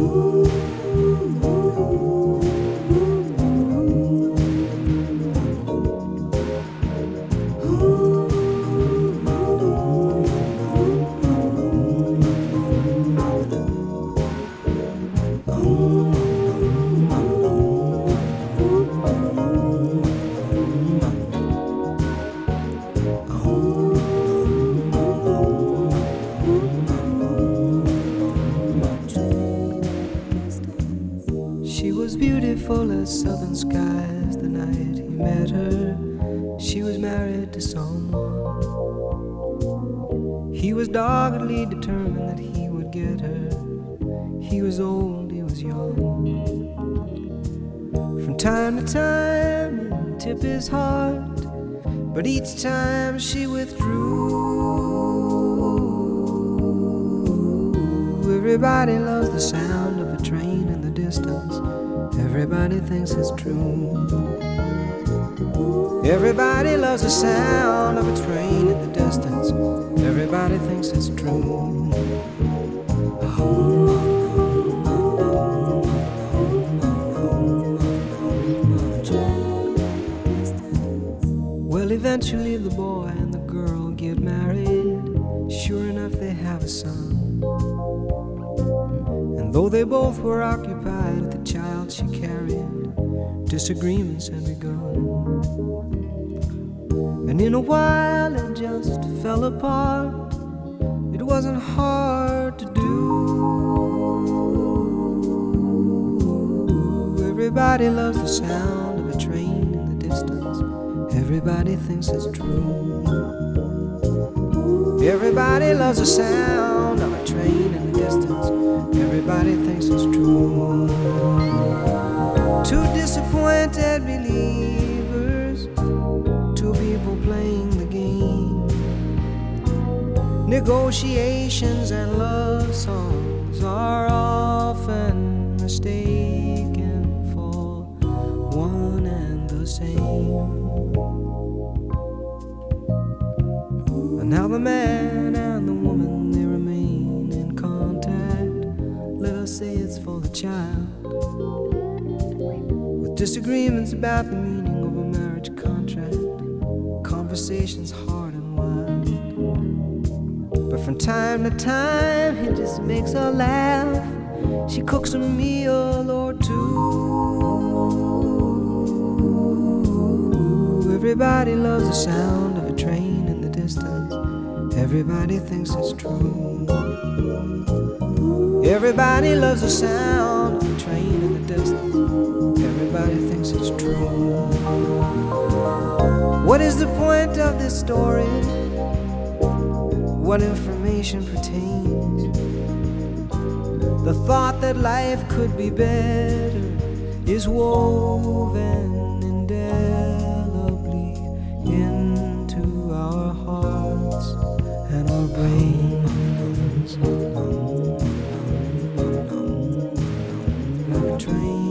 She was beautiful as southern skies the night he met her. She was married to someone. He was doggedly determined that he would get her. He was old, he was young. From time to time he'd tip his heart, but each time she withdrew. Everybody loves the sound of a train in the distance. Everybody thinks it's true. Everybody loves the sound of a train in the distance. Everybody thinks it's true. Well, eventually the boy and the girl get married. Sure enough, they have a son. And though they both were occupied with the child she carried, disagreements had begun. And in a while it just fell apart. It wasn't hard to do. Everybody loves the sound of a train in the distance. Everybody thinks it's true. Everybody loves the sound of a train in the distance. Everybody thinks it's true. Two disappointed believers, two people playing the game. Negotiations and love songs are often mistaken for one and the same. And now the man and the woman, they remain in contact. Let us say it's for the child. With disagreements about the meaning of a marriage contract, conversations hard and wild. But from time to time he just makes her laugh. She cooks a meal or two. Everybody loves the sound of a train in the distance. Everybody thinks it's true. Everybody loves the sound of a train in the distance. Everybody thinks it's true. What is the point of this story? What information pertains? The thought that life could be better is woven indelibly into our hearts and our brains. Like a train